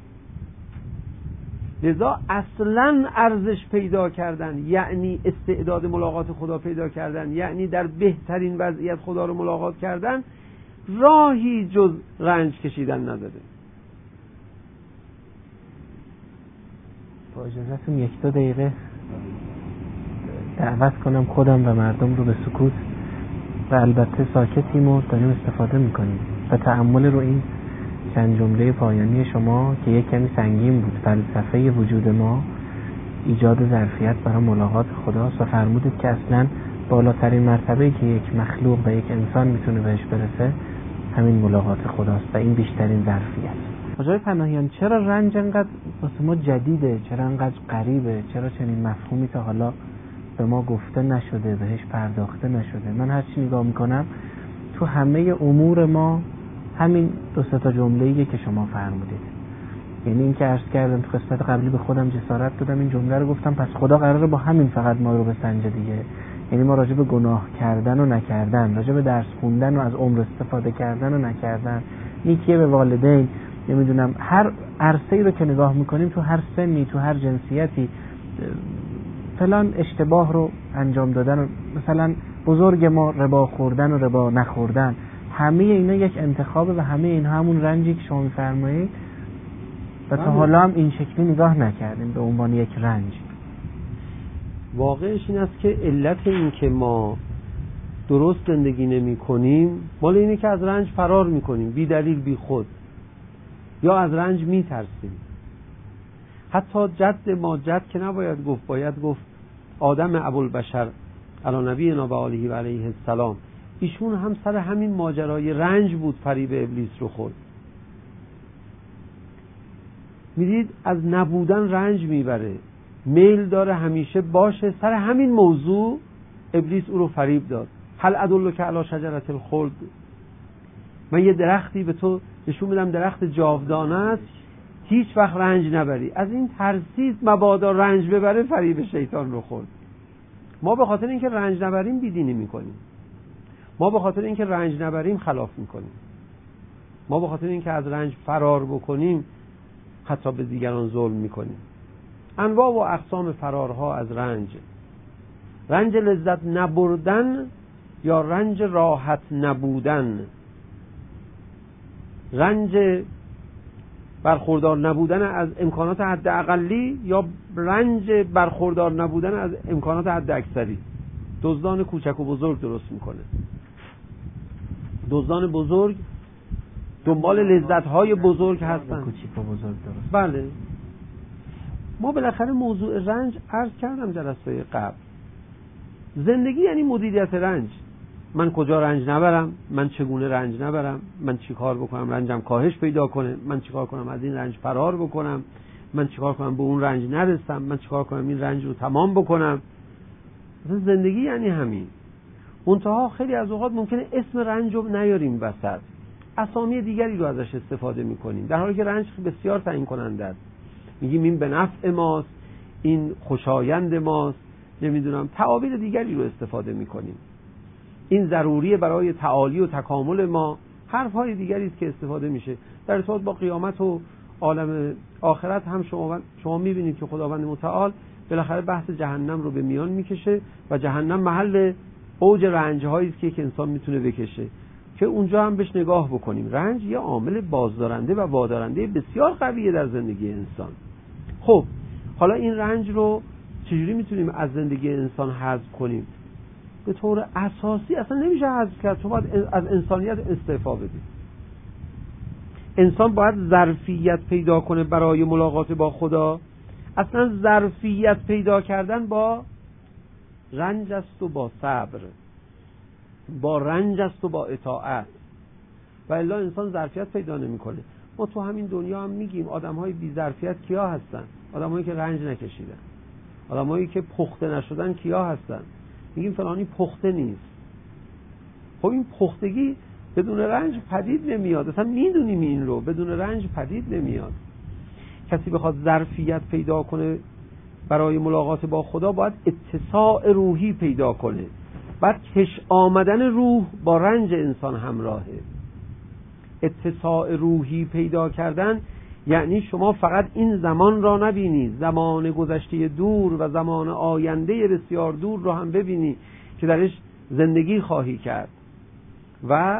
لذا اصلا ارزش پیدا کردن یعنی استعداد ملاقات خدا پیدا کردن، یعنی در بهترین وضعیت خدا رو ملاقات کردن، راهی جز رنج کشیدن نداره. با اجازهتون 1-2 دقیقه دعوت کنم خودم و مردم رو به سکوت و البته ساکتیم و داریم استفاده میکنیم و تأمل رو این چند جمله پایانی شما که یک کمی سنگین بود. فلسفه وجود ما ایجاد ظرفیت برای ملاقات خداست و فرمودید که اصلا بالاترین مرتبه‌ای که یک مخلوق و یک انسان میتونه بهش برسه همین ملاقات خداست و این بیشترین ظرفیت. آقای پناهیان، چرا رنج انقدر واسه ما جدیده؟ چرا انقدر غریبه؟ چرا چنین مفهومی تا حالا به ما گفته نشده، بهش پرداخته نشده؟ من هر چی نگاه میکنم تو همه امور ما همین 2-3 جمله‌ایه که شما فرمودید. یعنی این که عرض کردم تو قسمت قبلی به خودم جسارت دادم این جمله رو گفتم، پس خدا قراره با همین فقط ما رو بسنجه دیگه. یعنی ما راجع به گناه کردن و نکردن، راجع به درس خوندن و از عمر استفاده کردن و نکردن، نیکی به والدین، نمیدونم هر عرصه‌ای رو که نگاه میکنیم، تو هر سنی، تو هر جنسیتی فلان اشتباه رو انجام دادن، مثلا بزرگ ما ربا خوردن و ربا نخوردن، همه اینا یک انتخابه و همه این همون رنجی که شما میفرمایید و تا حالا هم این شکلی نگاه نکردیم به عنوان یک رنج. واقعش این است که علت این که ما درست زندگی نمی کنیم مال اینه که از رنج فرار می کنیم، بی دلیل بی خود، یا از رنج می ترسیم. حتی جد ما، جد که نباید گفت، باید گفت آدم ابوالبشر علی نبینا و آله و علیه السلام، ایشون هم سر همین ماجرای رنج بود فریب ابلیس رو خورد. میدید از نبودن رنج میبره، میل داره همیشه باشه، سر همین موضوع ابلیس او رو فریب داد. هل ادلک علی شجرة الخلد، من یه درختی به تو نشون میدم، درخت جاودانه است، هیچ وقت رنج نبری. از این ترسید مبادا رنج ببره، فریب شیطان رو خورد. ما به خاطر اینکه رنج نبریم بیدینی میکنیم، ما به خاطر اینکه رنج نبریم خلاف میکنیم، ما به خاطر اینکه از رنج فرار بکنیم حتی به دیگران ظلم میکنیم. انواع و اقسام فرارها از رنج: رنج لذت نبردن یا رنج راحت نبودن، رنج برخوردار نبودن از امکانات حد اقلی یا رنج برخوردار نبودن از امکانات حد اکثری. دزدان کوچک و بزرگ درست میکنه. دزدان بزرگ دنبال لذت‌های بزرگ هستن، کوچیک و بزرگ درست. بله. ما بالاخره موضوع رنج عرض کردم جلسه قبل، زندگی یعنی مدیریت رنج. من کجا رنج نبرم، من چگونه رنج نبرم، من چی کار بکنم رنجم کاهش پیدا کنه، من چی کار کنم از این رنج فرار بکنم، من چی کار کنم به اون رنج نرسم، من چی کار کنم این رنج رو تمام بکنم. مثلا زندگی یعنی همین. منتها خیلی از اوقات ممکنه اسم رنج رو نیاریم وسط، اسامی دیگری رو ازش استفاده میکنیم، در حالی که رنج بسیار تعیین کننده است. میگیم این به نفع ماست، این خوشایند ماست، نمیدونم تعابیر دیگری رو استفاده میکنیم، این ضروریه برای تعالی و تکامل ما، حرفهای دیگری است که استفاده میشه. در ارتباط با قیامت و عالم آخرت هم شما میبینید که خداوند متعال بالاخره بحث جهنم رو به میان میکشه و جهنم محل اوج رنج‌هایی است که یک انسان میتونه بکشه، که اونجا هم بهش نگاه بکنیم. رنج یه عامل بازدارنده و وادارنده بسیار قویه در زندگی انسان. خب حالا این رنج رو چجوری میتونیم از زندگی انسان حذف کنیم؟ به طور اساسی اصلا نمیشه حذف کرد، تو باید از انسانیت استعفا بدی. انسان باید ظرفیت پیدا کنه برای ملاقات با خدا. اصلا ظرفیت پیدا کردن با رنج است و با صبر، با رنج است و با اطاعت، و الا انسان ظرفیت پیدا نمیکنه. ما تو همین دنیا هم میگیم آدم‌های بی ظرفیت کیا هستن؟ آدمایی که رنج نکشیدن، آدمایی که پخته نشدن کیا هستن؟ میگیم فلانی پخته نیست. خب این پختگی بدون رنج پدید نمیاد، اصلا میدونیم این رو، بدون رنج پدید نمیاد. کسی بخواد ظرفیت پیدا کنه برای ملاقات با خدا باید اتساع روحی پیدا کنه، بعد کش آمدن روح با رنج انسان همراهه. اتساع روحی پیدا کردن یعنی شما فقط این زمان را نبینی، زمان گذشته دور و زمان آینده بسیار دور را هم ببینی که درش زندگی خواهی کرد و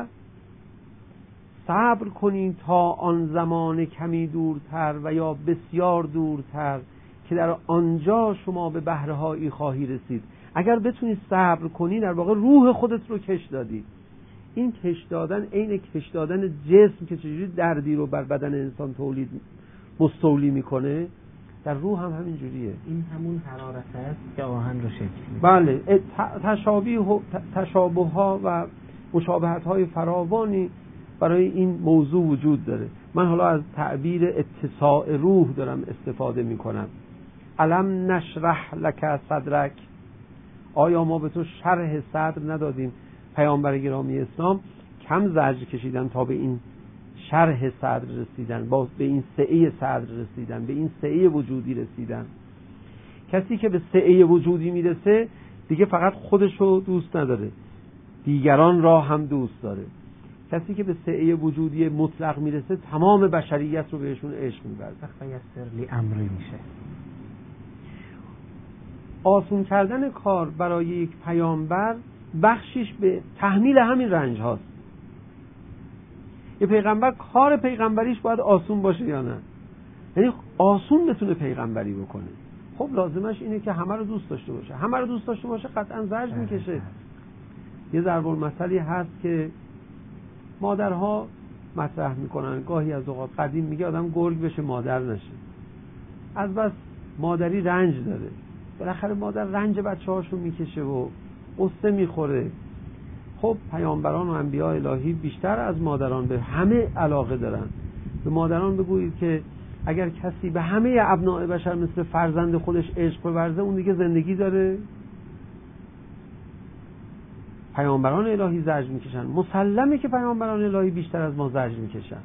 صبر کنی تا آن زمان کمی دورتر و یا بسیار دورتر که در آنجا شما به بهرهایی خواهی رسید. اگر بتونی صبر کنی در واقع روح خودت رو کش دادی. این کش دادن عین کش دادن جسم که چجوری دردی رو بر بدن انسان مستولی میکنه، در روح هم همین جوریه. این همون حرارت است که آهن رو شکل میده. بله، تشابه ها و مشابهت های فراوانی برای این موضوع وجود داره. من حالا از تعبیر اتساع روح دارم استفاده میکنم. الم نشرح لک صدرک، آیا ما به تو شرح صدر ندادیم؟ پیامبر گرامی اسلام کم زجر کشیدن تا به این شرح صدر رسیدن، به این سعه صدر رسیدن، به این سعه وجودی رسیدن. کسی که به سعه وجودی میرسه دیگه فقط خودشو دوست نداره، دیگران را هم دوست داره. کسی که به سعه وجودی مطلق میرسه تمام بشریت رو بهشون عشق می‌ورزه. فیسر لی امری میشه. آسون کردن کار برای یک پیامبر بخشش به تحمیل همین رنج هاست. یه پیغمبر کار پیغمبریش باید آسون باشه یا نه؟ یعنی آسون بتونه پیغمبری بکنه. خب لازمش اینه که همه رو دوست داشته باشه. همه رو دوست داشته باشه قطعا زجر میکشه. یه ضرب المثلی هست که مادرها مطرح میکنن، گاهی از اوقات قدیم میگه آدم گرگ بشه مادر نشه. از بس مادری رنج داره، بالاخره مادر رنج بچه‌هاشو میکشه و قصه میخوره. خب پیامبران و انبیاء الهی بیشتر از مادران به همه علاقه دارن. به مادران بگویید که اگر کسی به همه ابناء بشر مثل فرزند خودش عشق بورزه اون دیگه زندگی داره؟ پیامبران الهی زجر میکشن. مسلمه که پیامبران الهی بیشتر از ما زجر میکشن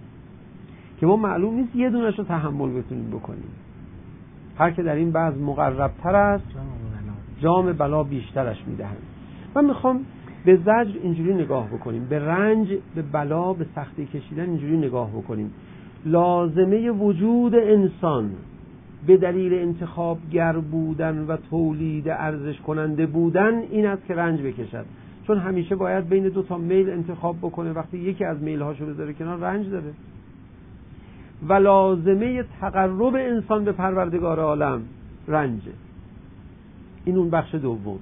که ما معلوم نیست یه دونش رو تحمل بتونیم بکنیم. هر که در این بعض مقربتر است جام بلا بیشترش میدهند. من میخوام به زجر اینجوری نگاه بکنیم، به رنج، به بلا، به سختی کشیدن اینجوری نگاه بکنیم. لازمه وجود انسان به دلیل انتخابگر بودن و تولید ارزش کننده بودن این است که رنج بکشد. چون همیشه باید بین دو تا میل انتخاب بکنه. وقتی یکی از میل هاشو بذاره کنار رنج داره. و لازمه تقرب انسان به پروردگار عالم رنجه. این اون بخش دوم.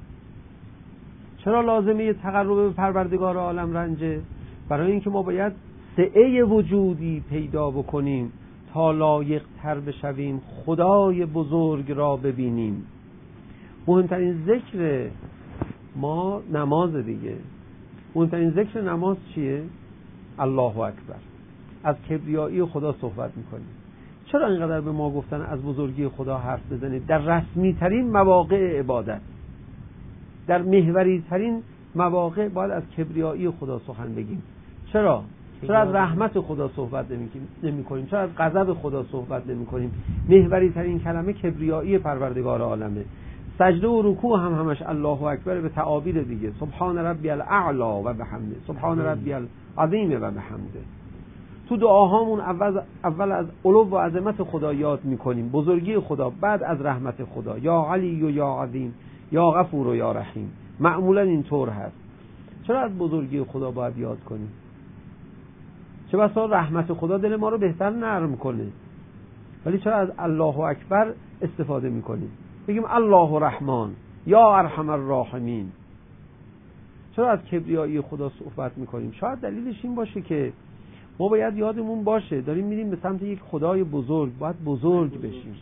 چرا لازمه تقرب به پروردگار عالم رنجه؟ برای اینکه ما باید سعه وجودی پیدا بکنیم تا لایق تر بشویم خدای بزرگ را ببینیم. مهمترین ذکر ما نماز دیگه. مهمترین ذکر نماز چیه؟ الله اکبر. از کبریایی خدا صحبت میکنیم. چرا اینقدر به ما گفتن از بزرگی خدا حرف بزنید؟ در رسمی ترین مواقع عبادت، در محوری ترین مواقع باید از کبریایی خدا سخن بگیم. چرا از رحمت خدا صحبت نمی کنیم؟ چرا از غضب خدا صحبت نمی کنیم؟ محوری ترین کلمه کبریایی پروردگار عالمه. سجده و رکوع هم همش الله اکبر به تعابیر دیگه. سبحان ربی الاعلی و بحمده، سبحان ربی العظیم و بحمده. تو دعاهامون اول از علو و عظمت خدا یاد میکنیم، بزرگی خدا، بعد از رحمت خدا. یا علی و یا عظیم، یا غفور و یا رحیم. معمولا اینطور هست. چرا از بزرگی خدا باید یاد کنیم؟ چه بسا رحمت خدا دل ما رو بهتر نرم کنه، ولی چرا از الله اکبر استفاده میکنیم؟ بگیم الله رحمان یا ارحم الراحمین. چرا از کبریایی خدا صحبت میکنیم؟ شاید دلیلش این باشه که ما باید یادمون باشه داریم میریم به سمت یک خدای بزرگ، باید بزرگ بشیم.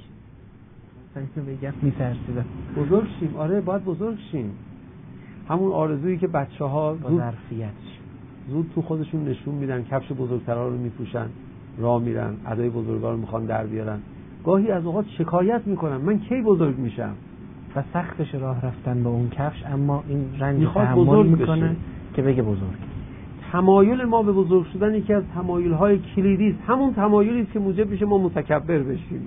میترسیدم بزرگ شیم. آره باید بزرگ شیم. همون آرزویی که بچه‌ها زود تو خودشون نشون میدن، کفش بزرگترها رو میپوشن، راه میرن، ادای بزرگا رو میخوان در بیارن. گاهی از اوقات شکایت میکنن من کی بزرگ میشم؟ و سختش راه رفتن با اون کفش، اما این رنج میخواد تحمل بزرگ میکنه بشه. که بگه بزرگ. تمایل ما به بزرگ شدن یکی از تمایل‌های کلیدی است. همون تمایلی است که موجب میشه ما متکبر بشیم.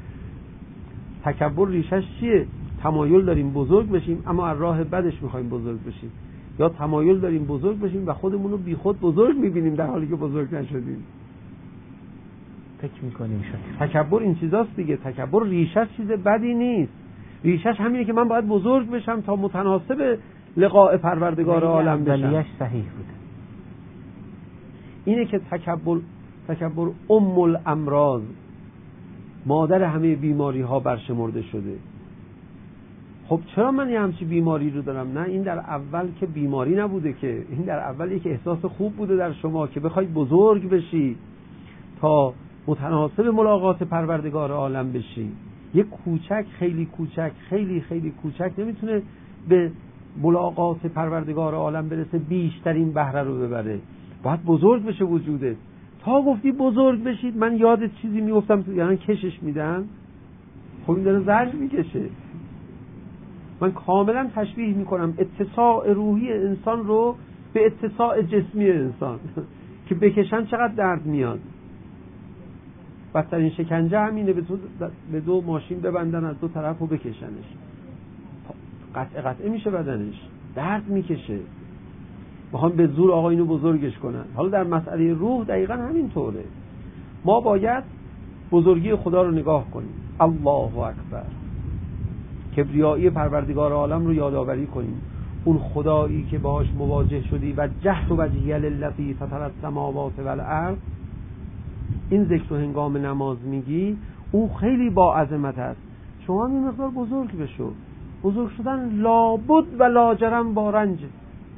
تکبر ریشش چیه؟ تمایل داریم بزرگ بشیم اما از راه بدش میخوایم بزرگ بشیم، یا تمایل داریم بزرگ بشیم و خودمون رو بیخود بزرگ میبینیم در حالی که بزرگ نشدیم. فکر میکنیم شد. تکبر این چیزاست دیگه. تکبر ریشش چیز بدی نیست. ریشش همینه که من باید بزرگ بشم تا متناسب لقاء پروردگار عالم بشم. اولیش صحیح بوده. اینه که تکبر ام الامراض، مادر همه بیماری ها برشمرده شده. خب چرا من یه همچی بیماری رو دارم؟ نه، این در اول که بیماری نبوده، که این در اول یک احساس خوب بوده در شما که بخواید بزرگ بشی تا متناسب ملاقات پروردگار عالم بشی. یک کوچک خیلی کوچک خیلی خیلی کوچک نمیتونه به ملاقات پروردگار عالم برسه بیشترین بهره رو ببره. باید بزرگ بشه وجودت. تا گفتی بزرگ بشید من یاد چیزی میافتم، یعنی کشش میدم. خب این داره زجر میکشه. من کاملا تشبیه میکنم اتساع روحی انسان رو به اتساع جسمی انسان که بکشن چقدر درد میاد. بدترین شکنجه همینه، به دو ماشین ببندن از دو طرف و بکشنش، قطعه میشه بدنش، درد میکشه. میخوان به زور آقا اینو بزرگش کنن. حالا در مسئله روح دقیقا همین طوره. ما باید بزرگی خدا رو نگاه کنیم. الله اکبر، کبریایی پروردگار عالم رو یادآوری کنیم. اون خدایی که باهاش مواجه شدی و جهت وجهی للذی فطر السماوات والارض، این ذکر رو هنگام نماز میگی، اون خیلی با عظمت است. شما این مقدار بزرگ بشو. بزرگ شدن لابد و لاجرم با رنجه،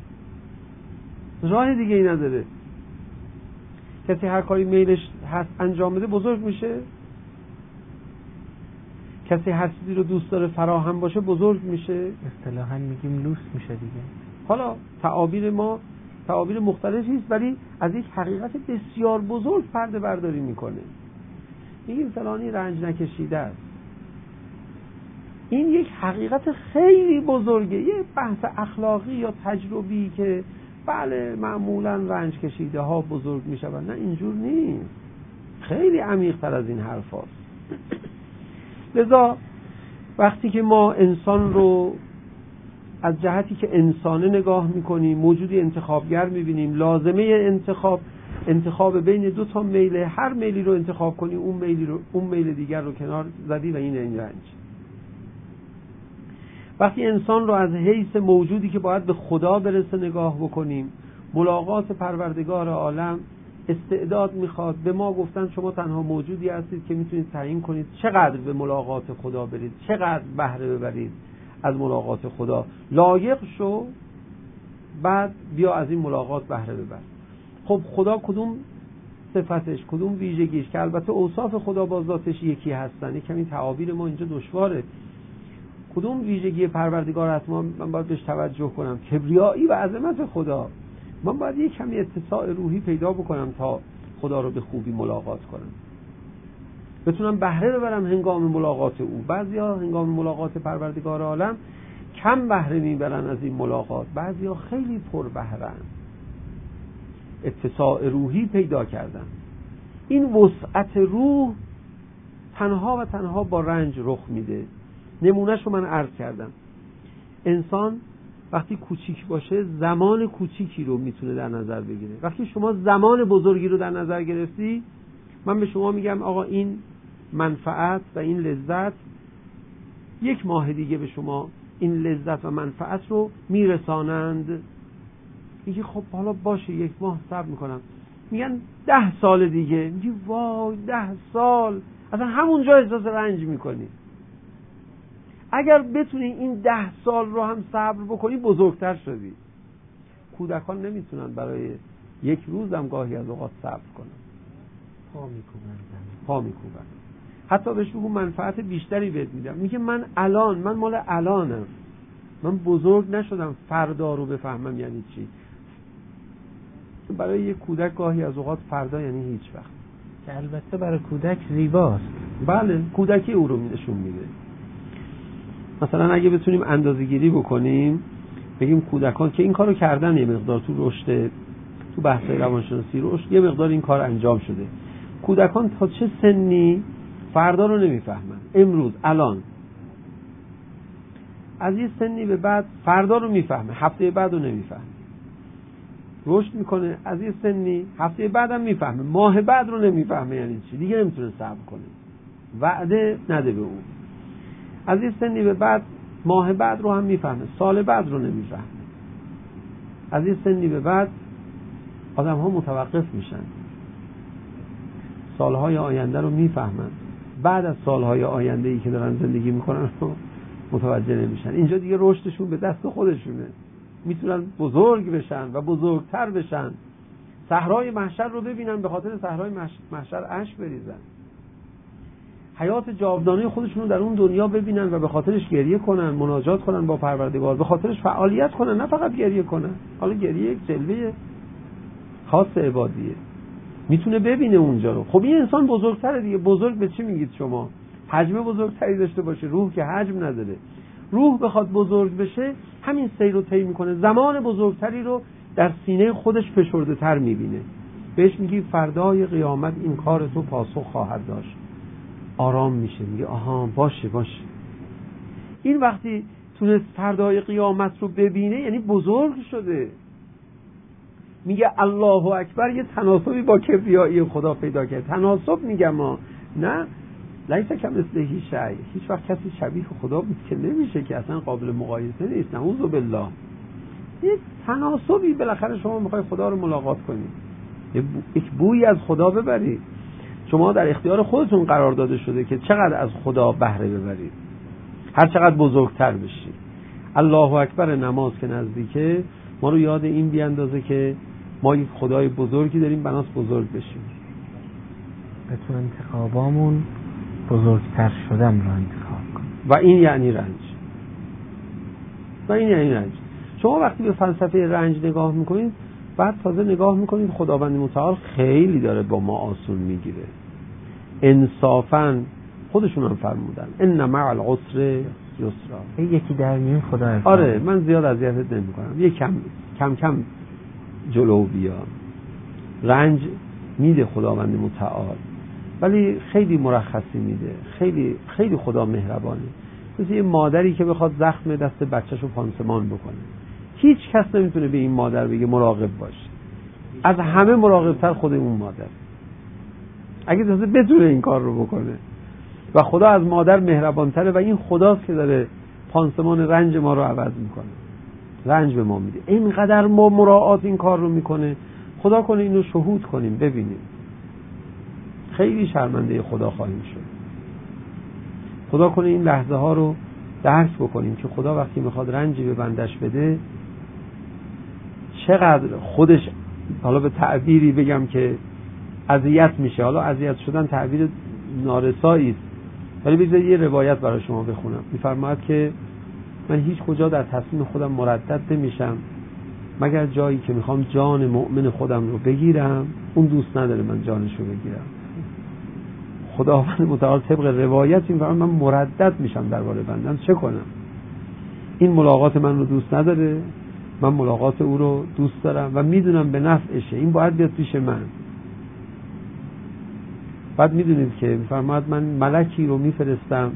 راه دیگه ای نداره. کسی هر کاری میلش هست انجام بده بزرگ میشه. کسی هر چیزی رو دوست داره فراهم باشه بزرگ میشه. اصطلاحاً میگیم لوس میشه دیگه. حالا تعابیر ما تعابیر مختلفی است، ولی از یک حقیقت بسیار بزرگ پرده برداری میکنه. میگیم فلانی رنج نکشیده است. این یک حقیقت خیلی بزرگه، یه بحث اخلاقی یا تجربی که بله معمولا رنج کشیده ها بزرگ میشن، نه اینجور نیست، خیلی عمیق تر از این حرف هاست. لذا وقتی که ما انسان رو از جهتی که انسانه نگاه میکنیم، موجودی انتخابگر میبینیم، لازمه انتخاب بین دو تا میل، هر میلی رو انتخاب کنی اون میل دیگر رو کنار زدی و این رنج. وقتی انسان رو از حیث موجودی که باید به خدا برسه نگاه بکنیم، ملاقات پروردگار عالم استعداد میخواد. به ما گفتن شما تنها موجودی هستید که میتونید تعیین کنید چقدر به ملاقات خدا برید، چقدر بهره ببرید از ملاقات خدا. لایق شو، بعد بیا از این ملاقات بهره ببر. خب خدا کدوم صفتش، کدوم ویژگیش، که البته اوصاف خدا با ذاتش یکی هستن، یکم این تعابیر ما اینجا دشواره. کدوم ویژگی پروردگار هست من باید بهش توجه کنم؟ کبریایی و عظمت خدا. من باید یک کمی اتساع روحی پیدا بکنم تا خدا رو به خوبی ملاقات کنم، بتونم بهره ببرم هنگام ملاقات او. بعضیا هنگام ملاقات پروردگار عالم کم بهره میبرن از این ملاقات، بعضیا خیلی پر بهره‌اند، اتساع روحی پیدا کردن. این وسعت روح تنها و تنها با رنج رخ میده. نمونهش رو من عرض کردم. انسان وقتی کوچیک باشه زمان کوچیکی رو میتونه در نظر بگیره. وقتی شما زمان بزرگی رو در نظر گرفتی، من به شما میگم آقا این منفعت و این لذت 1 ماه دیگه به شما این لذت و منفعت رو میرسانند. میگی خب حالا باشه 1 ماه صبر میکنم. میگن 10 سال دیگه. میگی وای 10 سال، اصلا همونجا احساس رنج میکنی. اگر بتونی این 10 سال رو هم صبر بکنی بزرگتر شدی. کودکان نمیتونن برای 1 روز هم گاهی از اوقات صبر کنن، پا میکوبن. حتی بهش بگو منفعت بیشتری بهت میدم، میگه من مال الانم، من بزرگ نشدم فردا رو بفهمم یعنی چی. برای 1 کودک گاهی از اوقات فردا یعنی هیچ وقت، که البته برای کودک زیباست. بله کودکی او رو نشون میده. مثلا اگه بتونیم اندازه‌گیری بکنیم، بگیم کودکان که این کارو کردن، یه مقدار تو رشد، تو بحث‌های روانشناسی رشد یه مقدار این کار انجام شده. کودکان تا چه سنی فردا رو نمیفهمن، امروز الان. از یه سنی به بعد فردا رو میفهمه، هفته بعد رو نمیفهمه. رشد میکنه، از یه سنی هفته بعدم میفهمه، ماه بعد رو نمیفهمه یعنی چی، دیگه نمیتونه صبر کنه، وعده نده به اون. از یه سنی به بعد ماه بعد رو هم میفهمه، سال بعد رو نمیفهمه. از یه سنی به بعد آدم ها متوقف میشن، سالهای آینده رو میفهمن، بعد از سالهای آینده ای که دارن زندگی میکنن رو متوجه نمیشن. اینجا دیگه رشدشون به دست خودشونه، میتونن بزرگ بشن و بزرگتر بشن. صحرای محشر رو ببینن، به خاطر صحرای محشر اشک بریزن. حیات جاودانه خودشون رو در اون دنیا ببینن و به خاطرش گریه کنن، مناجات کنن با پروردگار، به خاطرش فعالیت کنن، نه فقط گریه کنن. حالا گریه یک جلوه خاص عبادیه، میتونه ببینه اونجا رو. خب این انسان بزرگتره دیگه. بزرگ به چی میگید شما؟ حجم بزرگتری داشته باشه. روح که حجم نداره. روح بخواد بزرگ بشه همین سیر رو طی میکنه، زمان بزرگتری رو در سینه خودش فشرده تر میبینه. بهش میگی فردای قیامت این کار تو پاسخ خواهد داشت. آرام میشه، میگه آها باشه. این وقتی تونست فردای قیامت رو ببینه یعنی بزرگ شده. میگه الله اکبر یه تناسبی با کبریایی خدا پیدا کرد. تناسب میگم ما نه، لیس کمثله شیء، هیچ وقت کسی شبیه خدا بود که نمیشه، که اصلا قابل مقایسه نیست. نعوذ بالله. یه تناسبی بالاخره شما میخوای خدا رو ملاقات کنید، یک بویی از خدا ببرید. شما در اختیار خودتون قرار داده شده که چقدر از خدا بهره ببرید، هر چقدر بزرگتر بشید. الله اکبر نماز که نزدیکه ما رو یاد این بیاندازه که ما یک خدای بزرگی داریم، بناست بزرگ بشیم. به تو انتخابامون بزرگتر شدن رو انتخاب کن. و این یعنی رنج. شما وقتی به فلسفه رنج نگاه میکنید، بعد تازه نگاه میکنید خداوند متعال خیلی داره با ما آسون میگیره. انصافا خودشون هم فرمودن ان مع العسر یسرا. یکی در میون خدا. آره من زیاد اذیتت نمیکنم، یه کم جلو بیا. رنج میده خداوند متعال، ولی خیلی مرخصی میده. خیلی خدا مهربانه. مثل یه مادری که بخواد زخم دست بچه‌شو پانسمان بکنه، هیچ کس نمیتونه به این مادر بگه مراقب باش. از همه مراقبتر خود اون مادر، اگه تازه بتونه این کار رو بکنه. و خدا از مادر مهربانتره و این خداست که داره پانسمان رنج ما رو عوض میکنه، رنج به ما میده. اینقدر ما مراعات این کار رو میکنه. خدا کنه اینو شهود کنیم ببینیم، خیلی شرمنده خدا خواهیم شد. خدا کنه این لحظه ها رو درک بکنیم که خدا وقتی میخواد رنجی به بندش بده چقدر خودش، حالا به تعبیری بگم که اذیت میشه، حالا اذیت شدن تعبیر نارسایی است، ولی بذارید یه روایت برای شما بخونم. میفرماید که من هیچ کجا در تصمیم خودم مردد نمیشم مگر جایی که میخوام جان مؤمن خودم رو بگیرم، اون دوست نداره من جانش رو بگیرم. خداوند متعال طبق روایت این فرمان من مردد میشم درباره بندم، چه کنم؟ این ملاقات من رو دوست نداره، من ملاقات او رو دوست دارم و میدونم به نفعشه، این باید بیاد پیش من. بعد میدونید که میفرماید من ملکی رو میفرستم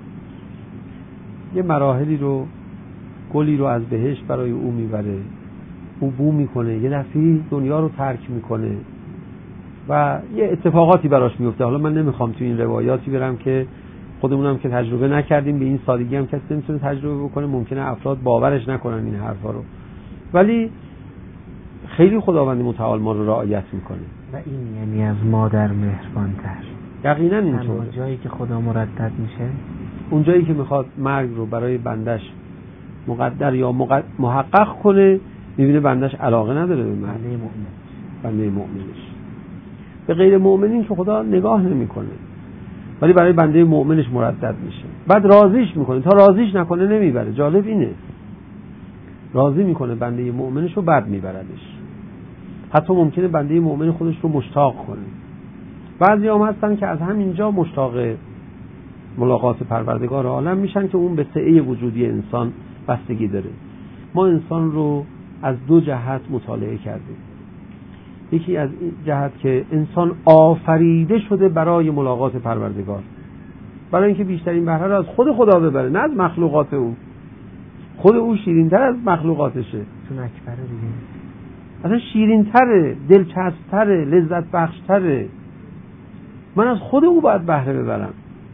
یه مراحلی رو، گلی رو از بهشت برای او میبره، او بو میکنه، یه دفعه دنیا رو ترک میکنه و یه اتفاقاتی براش میفته. حالا من نمیخوام تو این روایاتی برم که خودمونم که تجربه نکردیم، به این سادگی هم کسی نمیتونه تجربه بکنه، ممکنه افراد باورش نکنن این حرفا رو، ولی خیلی خداوند متعال ما رو رعایت میکنه. و این یعنی از مادر مهربانتر. یقینا اینطوره. اما جایی که خدا مردد میشه، اون جایی که میخواد مرگ رو برای بندش مقدر یا محقق کنه، میبینه بندش علاقه نداره به مرگ. بنده مؤمنش. به غیر مؤمنین که خدا نگاه نمیکنه، ولی برای بنده مؤمنش مردد میشه. بعد راضیش میکنه، تا راضیش نکنه نمیبره. جالب اینه، راضی میکنه بنده مؤمنش رو، بعد میبردش. حتی ممکنه بنده مؤمن خودش رو مشتاق کنه. بعضی هم هستن که از همینجا مشتاق ملاقات پروردگار عالم میشن که اون به سعه وجودی انسان بستگی داره. ما انسان رو از دو جهت مطالعه کردیم. یکی از این جهت که انسان آفریده شده برای ملاقات پروردگار، برای اینکه بیشترین بهره رو از خود خدا ببره، نه از مخلوقات او. خود او شیرین‌تر از مخلوقاتشه. چون اکبره دیگه. اصلا شیرین‌تره، دلچسب‌تره، لذت بخش‌تره. من از خود او باید بهره ببرم،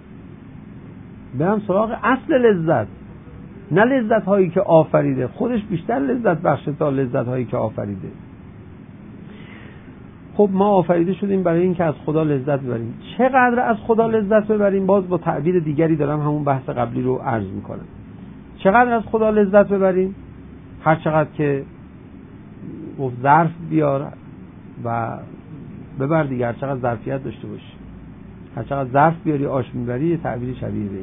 برم سراغ اصل لذت، نه لذت هایی که آفریده. خودش بیشتر لذت بخشه تا لذت هایی که آفریده. خب ما آفریده شدیم برای این که از خدا لذت ببریم. چقدر از خدا لذت ببریم؟ باز با تعبیر دیگری دارم همون بحث قبلی رو عرض میکنم. چقدر از خدا لذت ببریم؟ هر چقدر که ظرف بیار و ببر دیگه، هر چقدر ظرفیت داشته باشی، هر چقدر ظرف بیاری آش میبری، یه تعبیر شبیه به این.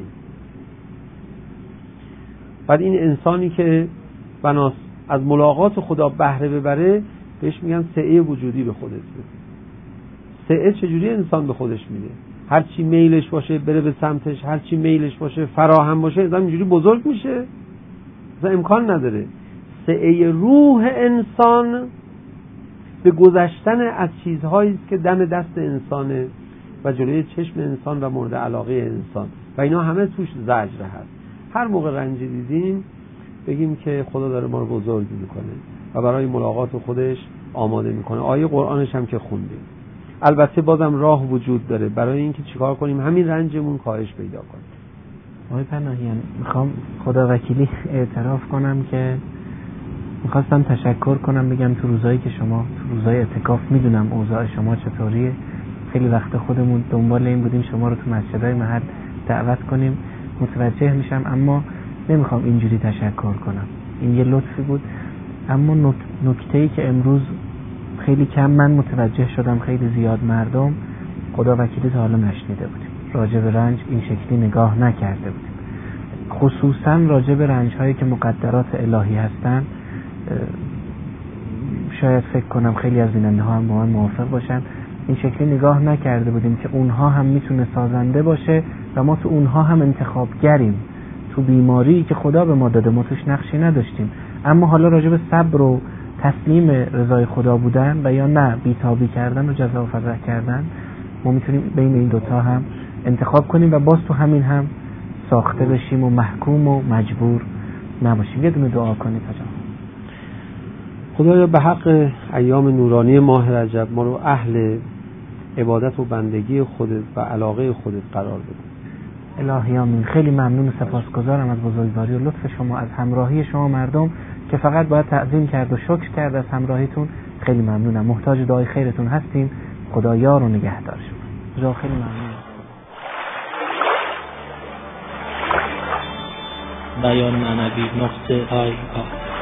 بعد این انسانی که بناس از ملاقات خدا بهره ببره، بهش میگن سعه وجودی به خودت بده. سعه چجوری انسان به خودش میده؟ هر چی میلش باشه بره به سمتش، هر چی میلش باشه فراهم باشه، انسان اینجوری بزرگ میشه؟ اصلا امکان نداره. سعه روح انسان به گذشتن از چیزهایی است که دم دست انسانه و جلوی چشم انسان و مورد علاقه انسان، و اینا همه توش زجر هست. هر موقع رنج دیدیم بگیم که خدا داره ما رو بزرگ میکنه و برای ملاقات خودش آماده میکنه. آیه قرآنش هم که خوندیم. البته بازم راه وجود داره برای اینکه چیکار کنیم همین رنجمون کاهش پیدا کنه. آقای پناهیان، میخوام خدا وکیلی اعتراف کنم که میخواستم تشکر کنم، بگم تو روزایی که شما تو روزای اعتکاف، میدونم اوضاع شما چطوریه، خیلی وقت خودمون دنبال این بودیم شما رو تو مسجدهای محل دعوت کنیم، متوجه میشم اما نمیخوام اینجوری تشکر کنم، این یه لطفی بود. اما نکته‌ای که امروز خیلی کم من متوجه شدم، خیلی زیاد مردم خدا وکیلی تا حالا نشنیده بودیم، راجع به رنج این شکلی نگاه نکرده بودیم، خصوصا راجع به رنج‌هایی که مقدرات الهی هستن. شاید فکر کنم خیلی از بیننده‌ها هم با من موافق باشن، این شکلی نگاه نکرده بودیم که اونها هم میتونه سازنده باشه و ما تو اونها هم انتخابگریم، تو بیماری که خدا به ما داده ما توش نقشی نداشتیم. اما حالا راجع به صبر و تسلیم رضای خدا بودن و یا نه بیتابی کردن و جزا و فضح کردن، ما میتونیم بین این دوتا هم انتخاب کنیم و باز تو همین هم ساخته بشیم و محکوم و مجبور نباشیم. یه دونه دعا کنید تا جان. خدایا به حق ایام نورانی ماه رجب ما رو اهل عبادت و بندگی خودت و علاقه خودت قرار بده. الهی آمین. خیلی ممنون و سپاسگزارم از بزرگواری و لطف شما، از همراهی شما مردم که فقط باید تعظیم کرد و شکر کرد از همراهیتون. خیلی ممنونم، محتاج دعای خیرتون هستیم. خدا یار و نگهدار شما. خیلی ممنون. بیان معنوی .ir